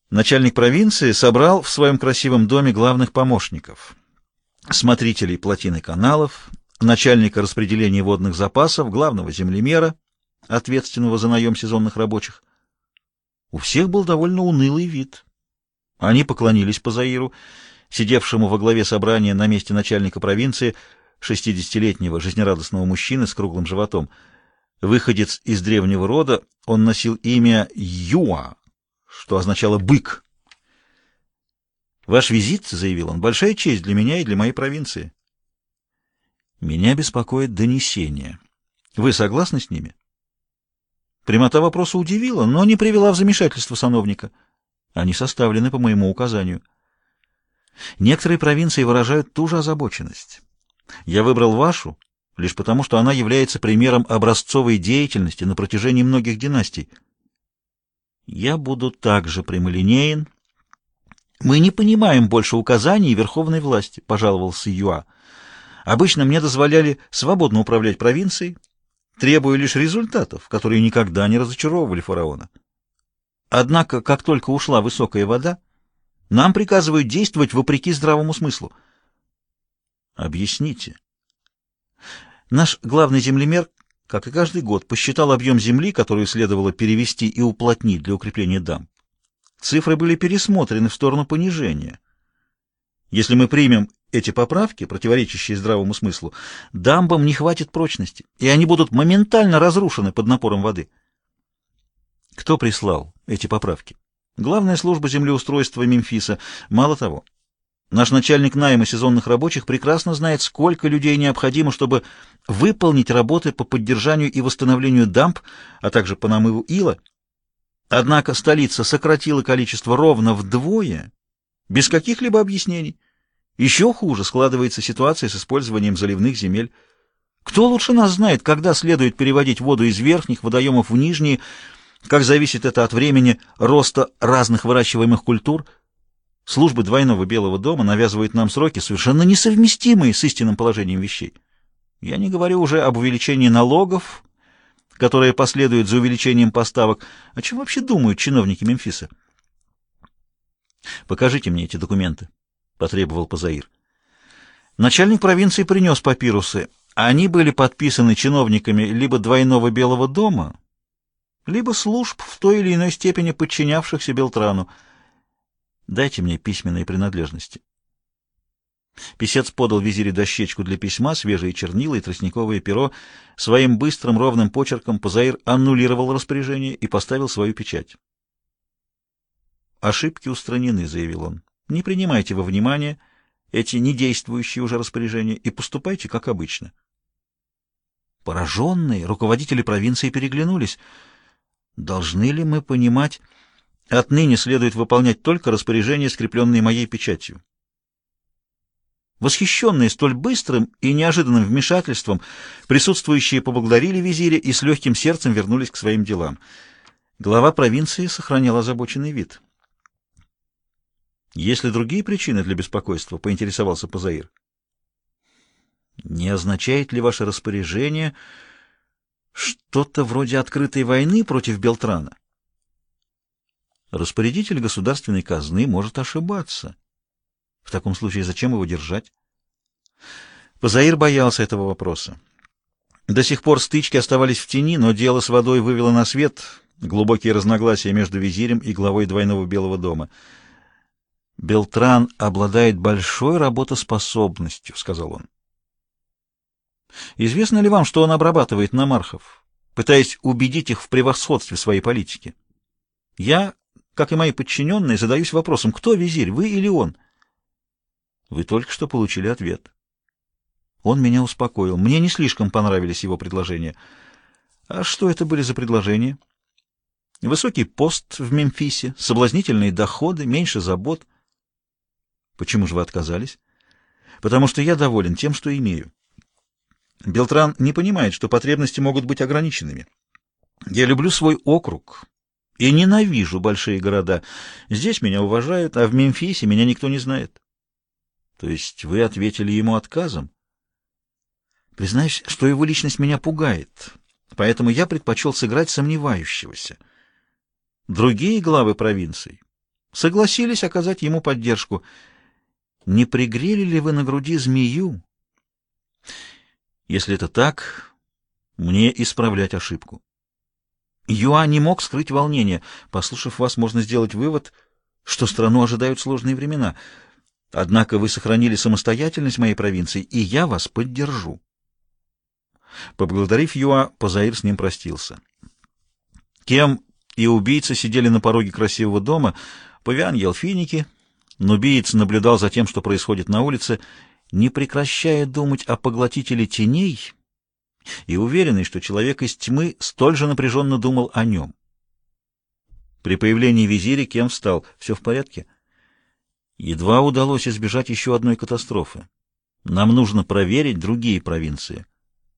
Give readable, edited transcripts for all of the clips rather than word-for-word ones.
Начальник провинции собрал в своем красивом доме главных помощников, смотрителей плотин и каналов, начальника распределения водных запасов, главного землемера, ответственного за наем сезонных рабочих. У всех был довольно унылый вид. Они поклонились Позаиру, сидевшему во главе собрания на месте начальника провинции, 60-летнего жизнерадостного мужчины с круглым животом. Выходец из древнего рода, он носил имя Юа, что означало «бык». «Ваш визит, — заявил он, — большая честь для меня и для моей провинции. Меня беспокоит донесение. Вы согласны с ними?» Прямота вопроса удивила, но не привела в замешательство сановника. Они составлены по моему указанию. Некоторые провинции выражают ту же озабоченность. Я выбрал вашу лишь потому, что она является примером образцовой деятельности на протяжении многих династий. Я буду также прямолинеен. Мы не понимаем больше указаний верховной власти, — пожаловался Юа. Обычно мне дозволяли свободно управлять провинцией, требуя лишь результатов, которые никогда не разочаровывали фараона. Однако, как только ушла высокая вода, нам приказывают действовать вопреки здравому смыслу. Объясните. Наш главный землемер, как и каждый год, посчитал объем земли, которую следовало перевести и уплотнить для укрепления дамб. Цифры были пересмотрены в сторону понижения. Если мы примем эти поправки, противоречащие здравому смыслу, дамбам не хватит прочности, и они будут моментально разрушены под напором воды. Кто прислал эти поправки? Главная служба землеустройства Мемфиса. Мало того, наш начальник найма сезонных рабочих прекрасно знает, сколько людей необходимо, чтобы выполнить работы по поддержанию и восстановлению дамб, а также по намыву ила. Однако столица сократила количество ровно вдвое, без каких-либо объяснений. Еще хуже складывается ситуация с использованием заливных земель. Кто лучше нас знает, когда следует переводить воду из верхних водоемов в нижние, как зависит это от времени роста разных выращиваемых культур? Службы двойного Белого дома навязывают нам сроки, совершенно несовместимые с истинным положением вещей. Я не говорю уже об увеличении налогов, которые последуют за увеличением поставок. О чем вообще думают чиновники Мемфиса? «Покажите мне эти документы», — потребовал Позаир. Начальник провинции принес папирусы. Они были подписаны чиновниками либо двойного Белого дома, либо служб в той или иной степени подчинявшихся Белтрану. Дайте мне письменные принадлежности. Писец подал визире дощечку для письма, свежие чернила и тростниковое перо. Своим быстрым ровным почерком Позаир аннулировал распоряжение и поставил свою печать. «Ошибки устранены», — заявил он. «Не принимайте во внимание эти недействующие уже распоряжения и поступайте как обычно». Пораженные руководители провинции переглянулись. «Должны ли мы понимать, отныне следует выполнять только распоряжения, скрепленные моей печатью?» Восхищенные столь быстрым и неожиданным вмешательством, присутствующие поблагодарили визиря и с легким сердцем вернулись к своим делам. Глава провинции сохранял озабоченный вид. «Есть ли другие причины для беспокойства?» — поинтересовался Позаир. «Не означает ли ваше распоряжение что-то вроде открытой войны против Белтрана?» «Распорядитель государственной казны может ошибаться. В таком случае зачем его держать?» Позаир боялся этого вопроса. До сих пор стычки оставались в тени, но дело с водой вывело на свет глубокие разногласия между визирем и главой двойного Белого дома. «Белтран обладает большой работоспособностью», — сказал он. «Известно ли вам, что он обрабатывает намархов, пытаясь убедить их в превосходстве своей политики? Я, как и мои подчиненные, задаюсь вопросом, кто визирь, вы или он?» «Вы только что получили ответ». Он меня успокоил. Мне не слишком понравились его предложения. А что это были за предложения? Высокий пост в Мемфисе, соблазнительные доходы, меньше забот. Почему же вы отказались? Потому что я доволен тем, что имею. Белтран не понимает, что потребности могут быть ограниченными. Я люблю свой округ и ненавижу большие города. Здесь меня уважают, а в Мемфисе меня никто не знает. То есть вы ответили ему отказом? Признаюсь, что его личность меня пугает, поэтому я предпочел сыграть сомневающегося. Другие главы провинций согласились оказать ему поддержку. Не пригрели ли вы на груди змею? Если это так, мне исправлять ошибку. Юа не мог скрыть волнение. Послушав вас, можно сделать вывод, что страну ожидают сложные времена. Однако вы сохранили самостоятельность моей провинции, и я вас поддержу. Поблагодарив Юа, Позаир с ним простился. Кем и убийца сидели на пороге красивого дома. Павиан ел финики. Нубиец наблюдал за тем, что происходит на улице, не прекращая думать о поглотителе теней, и уверенный, что человек из тьмы столь же напряженно думал о нем. При появлении визиря Кем встал. «Все в порядке?» Едва удалось избежать еще одной катастрофы. Нам нужно проверить другие провинции.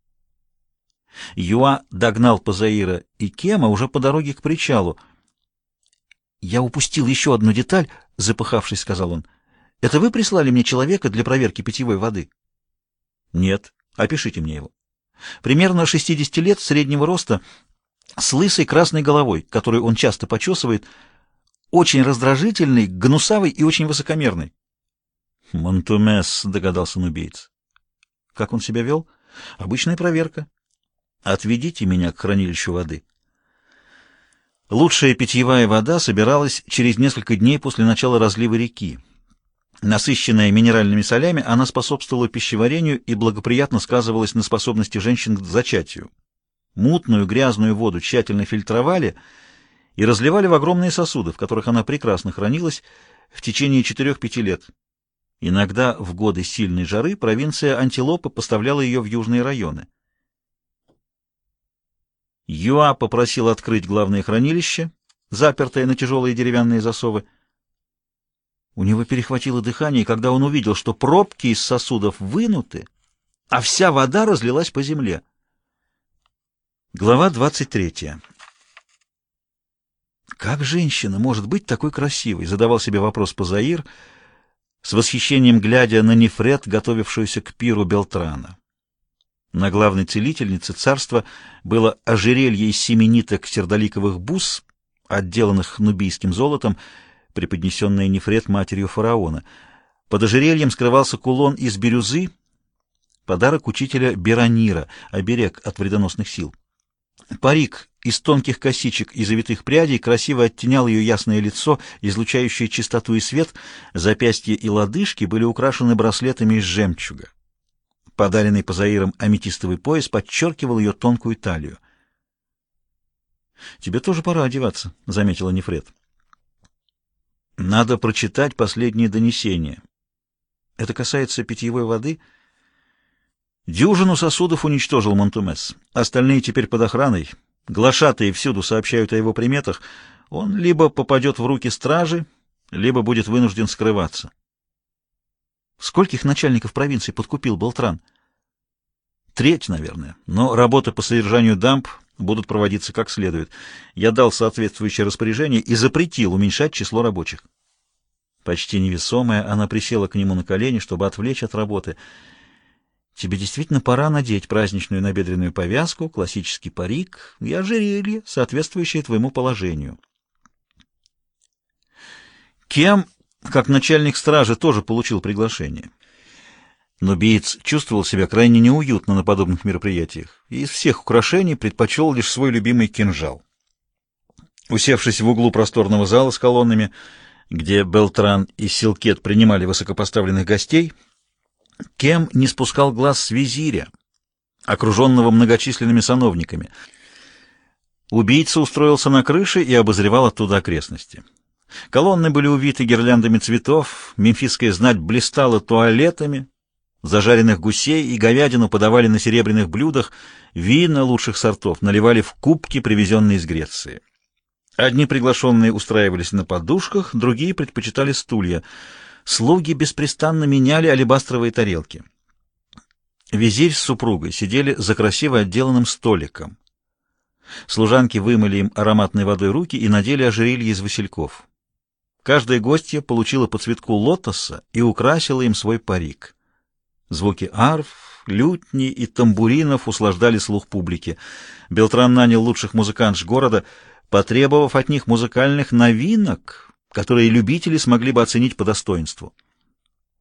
Юа догнал Позаира и Кема уже по дороге к причалу. «Я упустил еще одну деталь», — запыхавшись, сказал он. «Это вы прислали мне человека для проверки питьевой воды?» «Нет. Опишите мне его». «Примерно 60 лет, среднего роста, с лысой красной головой, которую он часто почесывает, очень раздражительный, гнусавый и очень высокомерный». «Монтумес», — догадался нубиец. «Как он себя вел?» «Обычная проверка». «Отведите меня к хранилищу воды». Лучшая питьевая вода собиралась через несколько дней после начала разлива реки. Насыщенная минеральными солями, она способствовала пищеварению и благоприятно сказывалась на способности женщин к зачатию. Мутную грязную воду тщательно фильтровали и разливали в огромные сосуды, в которых она прекрасно хранилась в течение 4-5 лет. Иногда в годы сильной жары провинция Антилопы поставляла ее в южные районы. Юа попросил открыть главное хранилище, запертое на тяжелые деревянные засовы. У него перехватило дыхание, когда он увидел, что пробки из сосудов вынуты, а вся вода разлилась по земле. Глава 23. «Как женщина может быть такой красивой?» — задавал себе вопрос Позаир, с восхищением глядя на Нефрет, готовившуюся к пиру Белтрана. На главной целительнице царства было ожерелье из 7 ниток сердоликовых бус, отделанных нубийским золотом, преподнесенное Нефрет матерью фараона. Под ожерельем скрывался кулон из бирюзы, подарок учителя Беронира, оберег от вредоносных сил. Парик из тонких косичек и завитых прядей красиво оттенял ее ясное лицо, излучающее чистоту и свет, запястья и лодыжки были украшены браслетами из жемчуга. Подаренный Позаиром аметистовый пояс подчеркивал ее тонкую талию. «Тебе тоже пора одеваться», — заметила Нефрет. «Надо прочитать последние донесения. Это касается питьевой воды. Дюжину сосудов уничтожил Монтумес. Остальные теперь под охраной. Глашатые всюду сообщают о его приметах. Он либо попадет в руки стражи, либо будет вынужден скрываться». «Скольких начальников провинции подкупил Белтран?» «Треть, наверное. Но работы по содержанию дамб будут проводиться как следует. Я дал соответствующее распоряжение и запретил уменьшать число рабочих». Почти невесомая, она присела к нему на колени, чтобы отвлечь от работы. «Тебе действительно пора надеть праздничную набедренную повязку, классический парик и ожерелье, соответствующее твоему положению». Кем, как начальник стражи, тоже получил приглашение. Нубиец чувствовал себя крайне неуютно на подобных мероприятиях и из всех украшений предпочел лишь свой любимый кинжал. Усевшись в углу просторного зала с колоннами, где Белтран и Силкет принимали высокопоставленных гостей, Кем не спускал глаз с визиря, окруженного многочисленными сановниками. Убийца устроился на крыше и обозревал оттуда окрестности. Колонны были увиты гирляндами цветов, мемфисская знать блистала туалетами, зажаренных гусей и говядину подавали на серебряных блюдах, вина лучших сортов наливали в кубки, привезенные из Греции. Одни приглашенные устраивались на подушках, другие предпочитали стулья. Слуги беспрестанно меняли алебастровые тарелки. Визирь с супругой сидели за красиво отделанным столиком. Служанки вымыли им ароматной водой руки и надели ожерелье из васильков. Каждая гостья получила по цветку лотоса и украсила им свой парик. Звуки арф, лютни и тамбуринов услаждали слух публики. Белтран нанял лучших музыкантш города, потребовав от них музыкальных новинок, которые любители смогли бы оценить по достоинству.